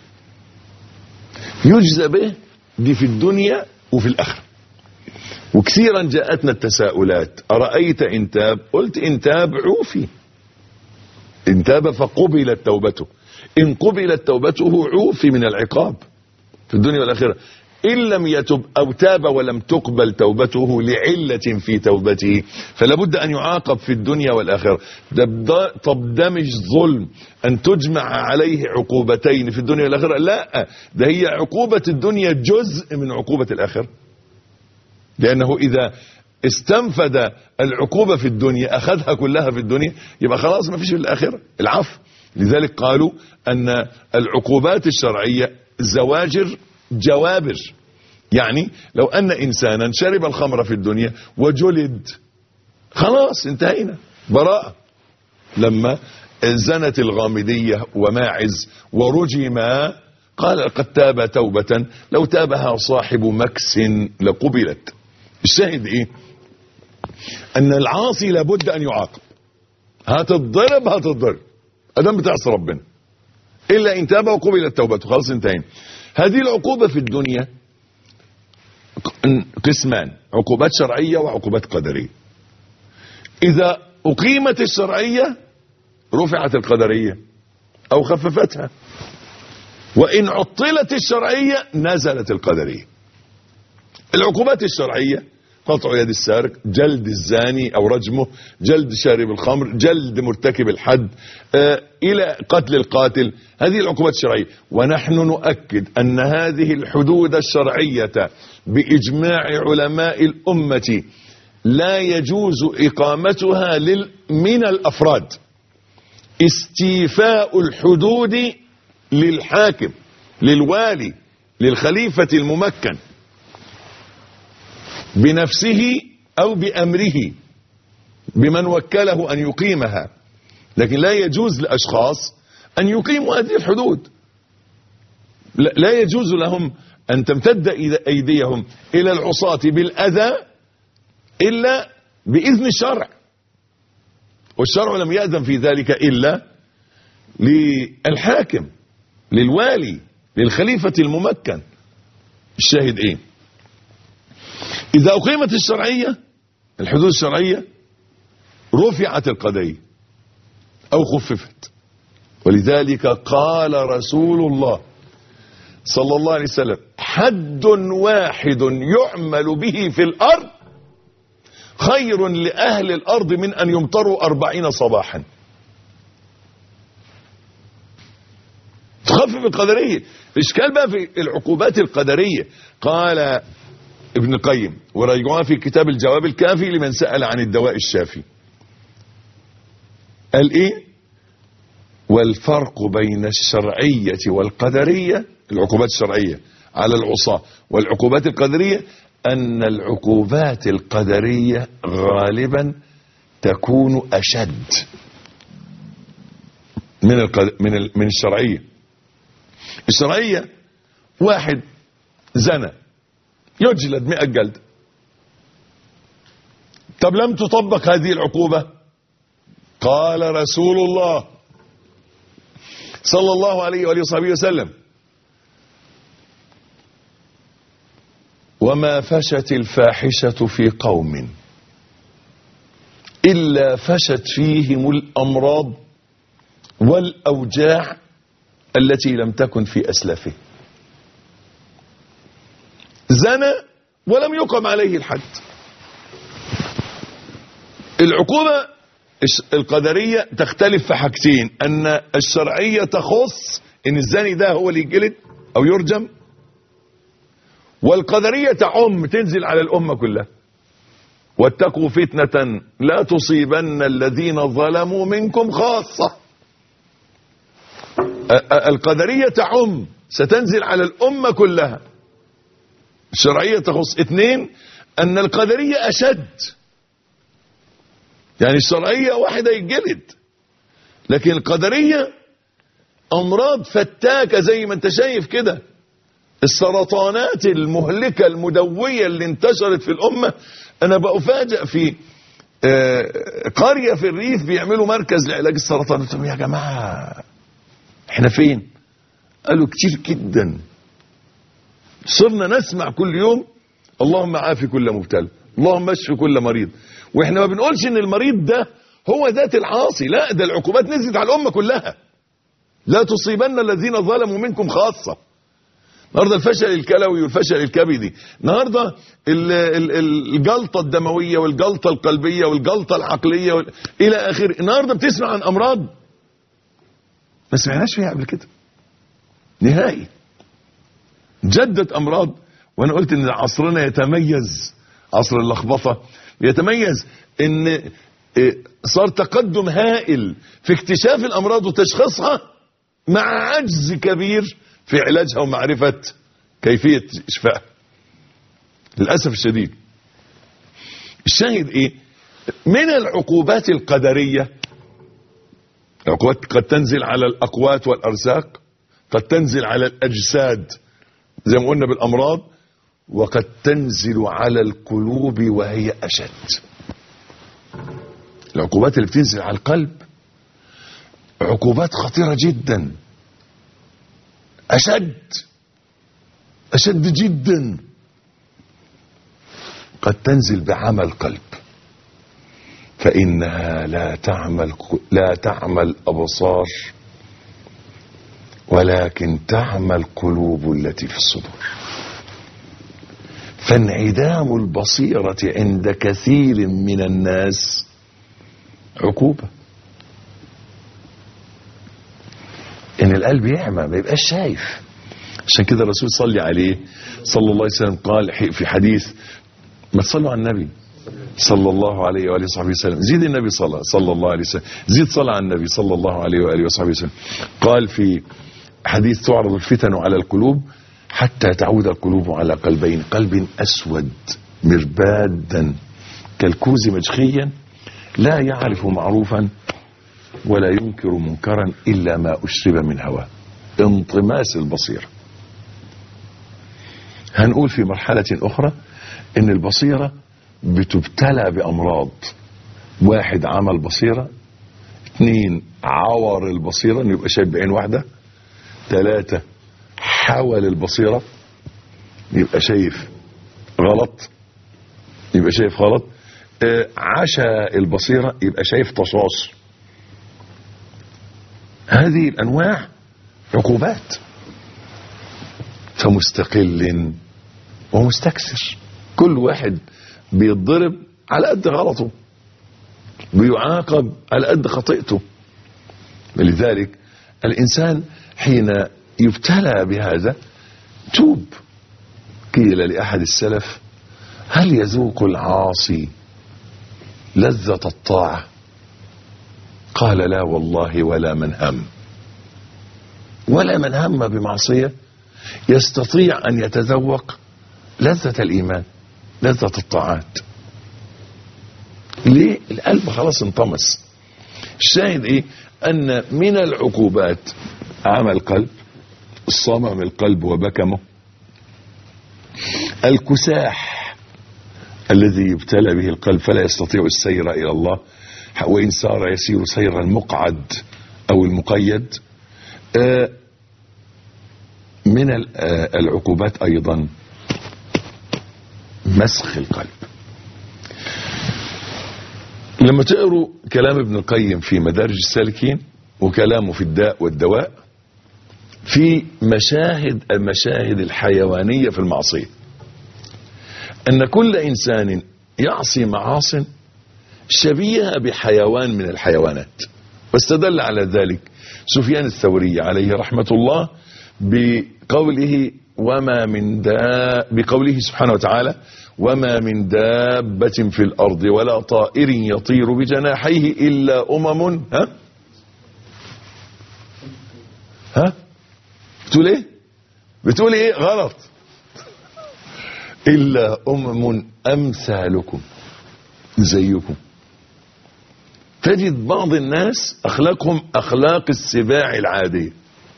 يجزى به دي في الدنيا وفي الآخرة. وكثيرا جاءتنا التساؤلات، أرأيت إن تاب؟ قلت إن تاب عوفي، إن تاب فقبلت توبته. إن قبلت توبته عوفي من العقاب في الدنيا والآخرة. إن لم يتب أو تاب ولم تقبل توبته لعلة في توبته فلا بد أن يعاقب في الدنيا والآخرة. طب ده مش ظلم أن تجمع عليه عقوبتين في الدنيا والآخرة؟ لا، ده هي عقوبة الدنيا جزء من عقوبة الآخرة، لأنه إذا استنفد العقوبة في الدنيا أخذها كلها في الدنيا يبقى خلاص ما فيش في الآخرة العفو. لذلك قالوا أن العقوبات الشرعية زواجر جوابر. يعني لو أن إنسانا شرب الخمر في الدنيا وجلد خلاص انتهينا، براءة. لما زنت الغامدية وماعز ورجما قال قد تاب توبة لو تابها صاحب مكس لقبلت. الشاهد ايه؟ ان العاصي لابد ان يعاقب. هتتضرب هتتضرب ادام بتعصي ربنا، الا ان تاب وقبلت توبته خلاص انتهينا. هذه العقوبة في الدنيا قسمان، عقوبات شرعية وعقوبات قدرية. اذا اقيمت الشرعية رفعت القدرية او خففتها، وان عطلت الشرعية نزلت القدرية. العقوبات الشرعية قطع يد السارق، جلد الزاني او رجمه، جلد شارب الخمر، جلد مرتكب الحد، آه الى قتل القاتل. هذه العقوبات الشرعية. ونحن نؤكد ان هذه الحدود الشرعية باجماع علماء الامة لا يجوز اقامتها لل من الافراد. استيفاء الحدود للحاكم، للوالي، للخليفة الممكن. بنفسه أو بأمره بمن وكله أن يقيمها، لكن لا يجوز لأشخاص أن يقيموا هذه الحدود. لا يجوز لهم أن تمتد أيديهم إلى العصاة بالأذى إلا بإذن الشرع، والشرع لم يأذن في ذلك إلا للحاكم، للوالي، للخليفة الممكن. الشاهد إيه؟ إذا أقيمت الشرعية، الحدود الشرعية، رفعت القضية أو خففت. ولذلك قال رسول الله صلى الله عليه وسلم: حد واحد يعمل به في الأرض خير لأهل الأرض من أن يمطروا أربعين صباحا. تخفف القدرية. الإشكال بقى في العقوبات القدرية. قال ابن القيم ورجعوها في كتاب الجواب الكافي لمن سأل عن الدواء الشافي، قال إيه؟ والفرق بين الشرعية والقدرية، العقوبات الشرعية على العصاة والعقوبات القدرية، أن العقوبات القدرية غالبا تكون أشد من من من الشرعية. الشرعية واحد زنى يجلد مئة جلد. طب لم تطبق هذه العقوبة. قال رسول الله صلى الله عليه وآله وصحبه وسلم: وما فشت الفاحشة في قوم إلا فشت فيهم الأمراض والأوجاع التي لم تكن في أسلافه. زنى ولم يقم عليه الحد. العقوبة القدرية تختلف في حاجتين: أن الشرعية تخص إن الزاني ده هو اللي يجلد أو يرجم، والقدرية تعم، تنزل على الأمة كلها. واتقوا فتنة لا تصيبن الذين ظلموا منكم خاصة. القدرية تعم، ستنزل على الأمة كلها. الشرعية تخص. اثنين، أن القدرية أشد، يعني الشرعية واحدة يتجلد، لكن القدرية أمراض فتاكة زي ما انت شايف كده. السرطانات المهلكة المدوية اللي انتشرت في الأمة. أنا بأفاجأ في قرية في الريف بيعملوا مركز لعلاج السرطان. قلت لهم: يا جماعة احنا فين؟ قالوا: كتير جدا. صرنا نسمع كل يوم: اللهم عافي كل مبتلى، اللهم اشفي كل مريض. واحنا ما بنقولش ان المريض ده هو ذات العاصي، لا، ده العقوبات نزلت على الأمة كلها. لا تصيبن الذين ظلموا منكم خاصة. النهارده الفشل الكلوي والفشل الكبدي، النهارده الجلطة الدموية والجلطة القلبية والجلطة العقلية وال... إلى آخره. النهارده بتسمع عن أمراض ما سمعناش فيها قبل كده نهائي. جدت أمراض. وأنا قلت إن عصرنا يتميز، عصر اللخبطة يتميز إن صار تقدم هائل في اكتشاف الأمراض وتشخيصها، مع عجز كبير في علاجها ومعرفة كيفية إشفائها للأسف الشديد. الشاهد إيه؟ من العقوبات القدرية، العقوبات قد تنزل على الأقوات والأرزاق، قد تنزل على الأجساد زي ما قلنا بالأمراض، وقد تنزل على القلوب وهي أشد. العقوبات اللي بتنزل على القلب عقوبات خطيرة جدا، أشد أشد جدا. قد تنزل بعمل قلب، فإنها لا تعمل لا تعمل أبصار ولكن تعمل قلوب التي في الصدور. فانعدام البصيرة عند كثير من الناس عقوبة. ان القلب يعمى ما يبقاش شايف. عشان كده الرسول صلى عليه صلى الله عليه وسلم قال في حديث: ما تصلوا على النبي صلى الله عليه وآله وصحبه وسلم، زيد النبي صلى صلى الله عليه وسلم، زيد صلى على النبي صلى الله عليه وآله وصحبه وسلم. قال في حديث: تعرض الفتن على القلوب حتى تعود القلوب على قلبين، قلب أسود مربادا كالكوز مجخيا لا يعرف معروفا ولا ينكر منكرا إلا ما أشرب من هواه. انطماس البصيرة. هنقول في مرحلة أخرى إن البصيرة بتبتلى بأمراض. واحد عمل بصيرة، اثنين عور البصيرة إنه يبقى شايف بعين واحدة، ثلاثة حول البصيرة يبقى شايف غلط، يبقى شايف غلط، اه عشا البصيرة يبقى شايف تصاص. هذه الأنواع عقوبات. فمستقل ومستكثر، كل واحد بيتضرب على قد غلطه، بيعاقب على قد خطئته. ولذلك الإنسان حين يبتلى بهذا توب. قيل لأحد السلف: هل يذوق العاصي لذة الطاعة؟ قال: لا والله، ولا من هم. ولا من هم بمعصية يستطيع أن يتذوق لذة الإيمان، لذة الطاعات. ليه؟ القلب خلاص انطمس. الشاهد ايه؟ ان من العقوبات عمى القلب، صمم القلب وبكمه، الكساح الذي يبتلى به القلب فلا يستطيع السير الى الله، وان سار يسير سير المقعد او المقيد. من العقوبات ايضا مسخ القلب. لما تقروا كلام ابن القيم في مدارج السالكين وكلامه في الداء والدواء، في مشاهد المشاهد الحيوانية في المعصية، أن كل إنسان يعصي معاصٍ شبيهة بحيوان من الحيوانات. واستدل على ذلك سفيان الثوري عليه رحمة الله بقوله وما من دا بقوله سبحانه وتعالى: وما من دابة في الأرض ولا طائر يطير بجناحيه إلا أمم ها ها بتقول ايه بتقول ايه غلط إلا أمم أمثالكم، زيكم. تجد بعض الناس أخلاقهم أخلاق السباع العادية،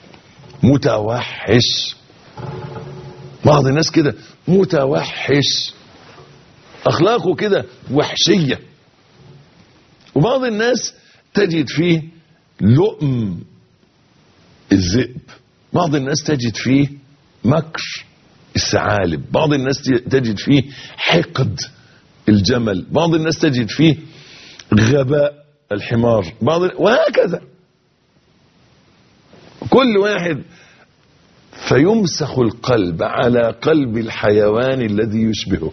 متوحش. بعض الناس كده متوحش، أخلاقه كده وحشية. وبعض الناس تجد فيه لؤم الذئب، بعض الناس تجد فيه مكر الثعالب، بعض الناس تجد فيه حقد الجمل، بعض الناس تجد فيه غباء الحمار، بعض وهكذا كل واحد. فيمسخ القلب على قلب الحيوان الذي يشبهه.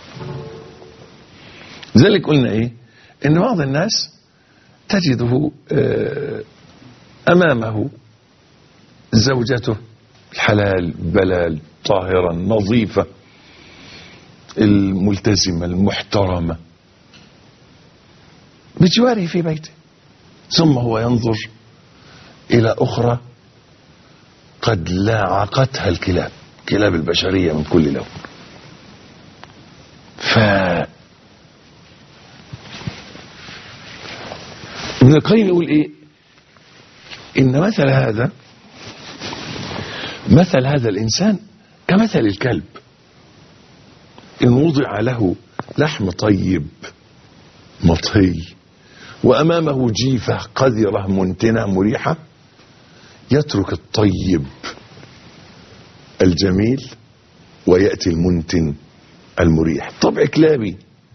لذلك قلنا ايه؟ ان بعض الناس تجده امامه زوجته الحلال بلال طاهرة نظيفة الملتزمة المحترمة بجواره في بيته، ثم هو ينظر إلى أخرى قد لاعقتها الكلاب، كلاب البشرية من كل لون. ف ابن القيم يقول ايه؟ ان مثل هذا مثل هذا الانسان كمثل الكلب ان وضع له لحم طيب مطهي وامامه جيفة قذرة منتنة مريحة، يترك الطيب الجميل ويأتي المنتن المريح. طبع كلابي.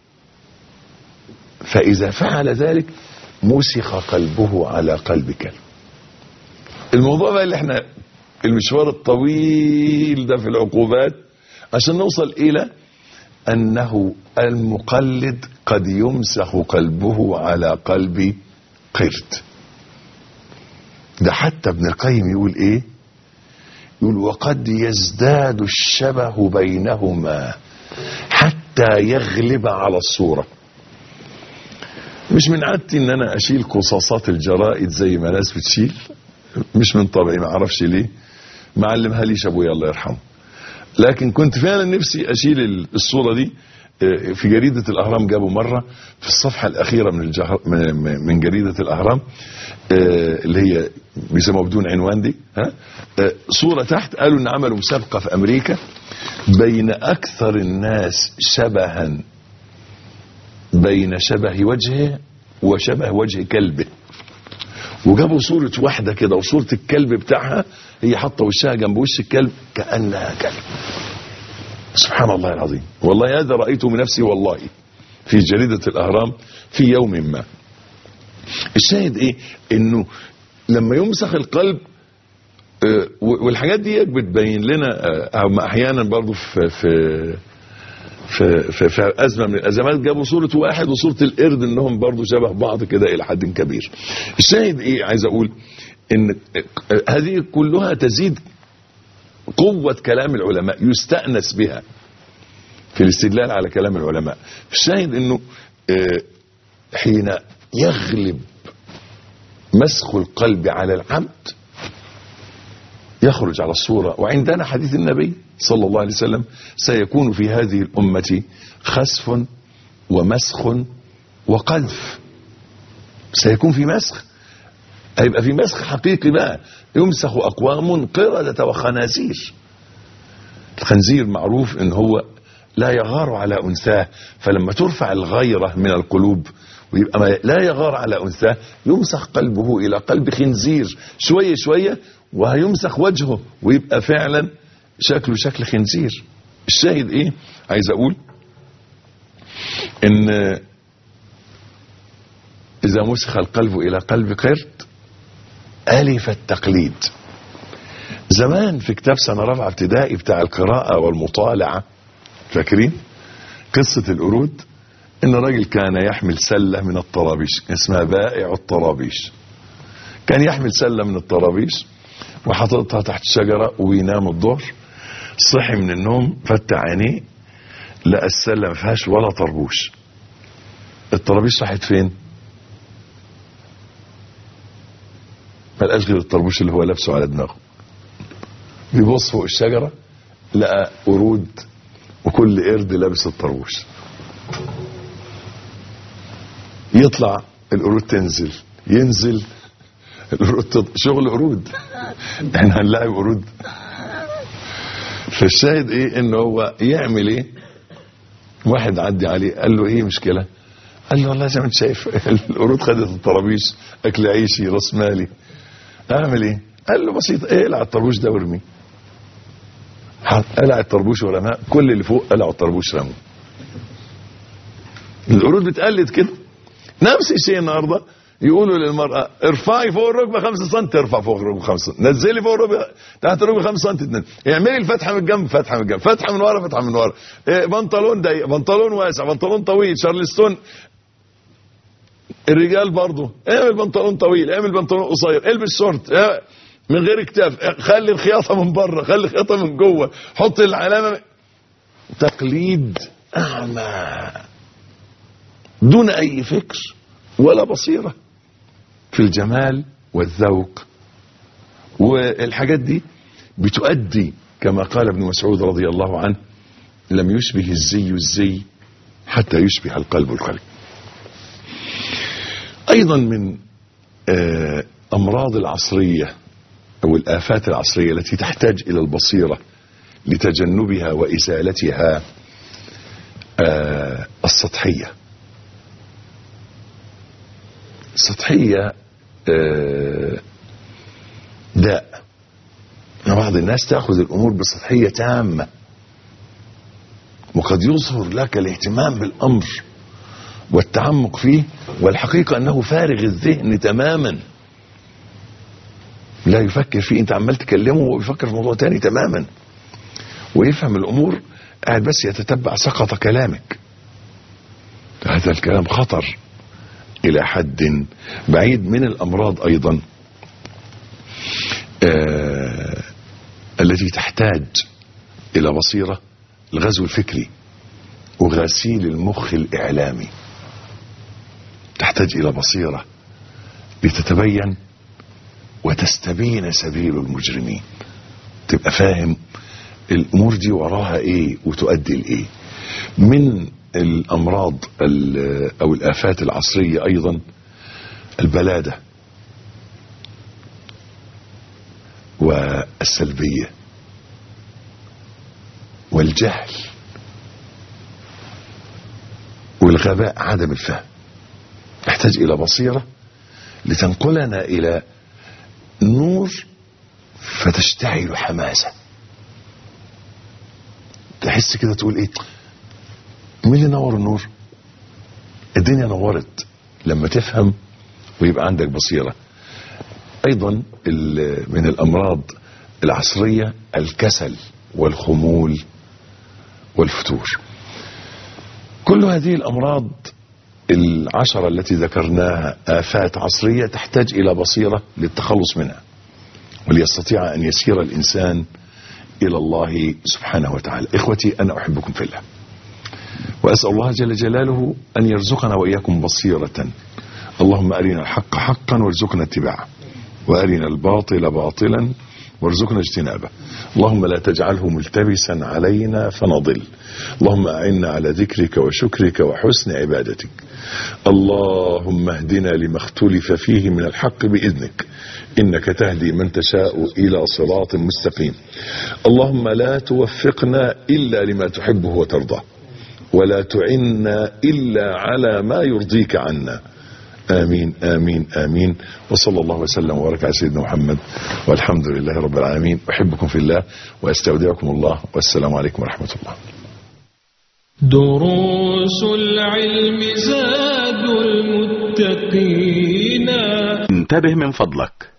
فإذا فعل ذلك مسخ قلبه على قلب كلب. الموضوع بقى اللي احنا المشوار الطويل ده في العقوبات عشان نوصل إلى أنه المقلد قد يمسخ قلبه على قلب قرد. ده حتى ابن القيم يقول ايه؟ يقول وقد يزداد الشبه بينهما حتى يغلب على الصورة. مش من عادتي ان انا اشيل قصاصات الجرائد زي ما ناس بتشيل، مش من طبعي، ما اعرفش ليه، ما علمها ليش ابويا الله يرحمه. لكن كنت فعلا نفسي اشيل الصورة دي في جريدة الأهرام جابوا مرة في الصفحة الأخيرة من الجهر من جريدة الأهرام اللي هي بيسموها بدون عنوان دي، ها، صورة تحت قالوا إن عملوا مسابقة في أمريكا بين أكثر الناس شبها بين شبه وجهه وشبه وجه كلبه، وجابوا صورة واحدة كده وصورة الكلب بتاعها هي حاطة وشها جنب وش الكلب كأنها كلب. سبحان الله العظيم، والله هذا رأيته من نفسي والله في جريدة الأهرام في يوم ما. الشاهد ايه؟ انه لما يمسخ القلب اه والحاجات دي بتبين لنا اه احيانا برضو في في في, في, في ازمه من الازمات جابوا صوره واحد وصوره القرد انهم برضو شبه بعض كده الى حد كبير. الشاهد ايه؟ عايز اقول ان اه هذه كلها تزيد قوه كلام العلماء، يستأنس بها في الاستدلال على كلام العلماء. الشاهد انه اه حين يغلب مسخ القلب على العبد يخرج على الصورة. وعندنا حديث النبي صلى الله عليه وسلم سيكون في هذه الأمة خسف ومسخ وقذف. سيكون في مسخ، هيبقى في مسخ حقيقي بقى، يمسخ أقوام قردة وخنازير. الخنزير معروف ان هو لا يغار على أنثاه، فلما ترفع الغيرة من القلوب ويبقى لا يغار على أنثاه يمسخ قلبه إلى قلب خنزير شوية شوية، وهيمسخ وجهه ويبقى فعلا شكله شكل خنزير. الشاهد ايه؟ عايز اقول ان اذا مسخ القلب الى قلب قرد الف التقليد. زمان في كتاب سنة رابعة ابتدائي بتاع القراءة والمطالعة، فاكرين قصة القرود؟ ان راجل كان يحمل سلة من الطرابيش اسمها بائع الطرابيش، كان يحمل سلة من الطرابيش وحطتها تحت شجرة وينام الظهر، صحي من النوم فتح عينيه لقى السلة ما فيهاش ولا طربوش. الطرابيش راحت فين؟ ما لقاش غير الطربوش اللي هو لابسه على دماغه. بيبص فوق الشجرة لقى قرود وكل قرد لابس الطربوش. يطلع القرود تنزل، ينزل القرود تط... شغل قرود احنا هنلاعب قرود. فالشاهد ايه؟ انه هو يعمل ايه؟ واحد عدي عليه قال له ايه مشكلة؟ قال له والله زي ما انت شايف القرود خدت الطرابيش، اكل عيشي راس مالي، اعمل ايه؟ قال له بسيط، اقلع الطربوش ده وارميه. قلع الطربوش ورماه، كل اللي فوق قلعوا الطربوش رموه. القرود بتقلد كده. نفس الشيء النهارده يقولوا للمرأة ارفعي فوق الركبة خمسة سم، ترفع فوق الركبة خمسة سم، نزلي فوق الركبة تحت الركبة خمسة سم تتنزل، اعملي الفتحة من الجنب فتحة من الجنب، فتحة من ورا فتحة من ورا، إيه بنطلون ضيق بنطلون واسع بنطلون طويل شارلستون. الرجال برضه اعمل بنطلون طويل اعمل بنطلون قصير، البس شورت من غير اكتاف، خلي الخياطة من بره خلي الخياطة من جوه، حط العلامة. تقليد اعمى دون اي فكر ولا بصيرة في الجمال والذوق. والحاجات دي بتؤدي كما قال ابن مسعود رضي الله عنه لم يشبه الزي الزي حتى يشبه القلب القلب. ايضا من امراض العصرية او الافات العصرية التي تحتاج الى البصيرة لتجنبها وازالتها السطحية. السطحية داء. بعض الناس تأخذ الأمور بسطحية تامة، وقد يظهر لك الاهتمام بالأمر والتعمق فيه والحقيقة أنه فارغ الذهن تماما، لا يفكر فيه. أنت عمال تكلمه وهو بيفكر في موضوع تاني تماما ويفهم الأمور، قاعد بس يتتبع سقط كلامك. هذا الكلام خطر إلى حد بعيد. من الأمراض أيضا آه التي تحتاج إلى بصيرة الغزو الفكري وغسيل المخ الإعلامي. تحتاج إلى بصيرة لتتبين وتستبين سبيل المجرمين، تبقى فاهم الأمور دي وراها إيه وتؤدي لإيه. من الأمراض أو الآفات العصرية أيضا البلادة والسلبية والجهل والغباء، عدم الفهم. نحتاج إلى بصيرة لتنقلنا إلى نور فتشتعل حماسة، تحس كده تقول ايه، مين اللي نور النور؟ الدنيا نورت لما تفهم ويبقى عندك بصيرة. ايضا من الامراض العصرية الكسل والخمول والفتور. كل هذه الامراض العشرة التي ذكرناها آفات عصرية تحتاج الى بصيرة للتخلص منها، وليستطيع ان يسير الانسان الى الله سبحانه وتعالى. اخوتي، انا احبكم في الله، واسأل الله جل جلاله ان يرزقنا واياكم بصيرة. اللهم ارنا الحق حقا وارزقنا اتباعه، وارنا الباطل باطلا وارزقنا اجتنابه. اللهم لا تجعله ملتبسا علينا فنضل. اللهم اعنا على ذكرك وشكرك وحسن عبادتك. اللهم اهدنا لما اختلف فيه من الحق بإذنك، إنك تهدي من تشاء إلى صراط مستقيم. اللهم لا توفقنا إلا لما تحبه وترضاه، ولا تعنا إلا على ما يرضيك عنا. آمين آمين آمين. وصلى الله وسلم وبارك على سيدنا محمد، والحمد لله رب العالمين. أحبكم في الله وأستودعكم الله، والسلام عليكم ورحمة الله. دروس العلم زاد المتقين. انتبه من فضلك،